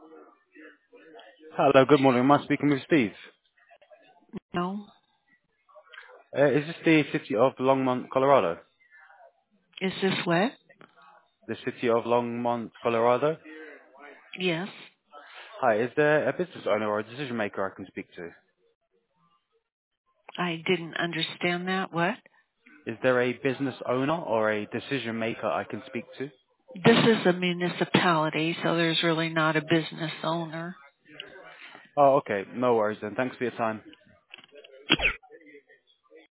Hello, good morning. Am I speaking with Steve? No. Is this the city of Longmont, Colorado? Is this what? The city of Longmont, Colorado? Yes. Hi, is there a business owner or a decision maker I can speak to? I didn't understand that. What? Is there a business owner or a decision maker I can speak to? This is a municipality, so there's really not a business owner. Oh, okay. No worries then. Thanks for your time.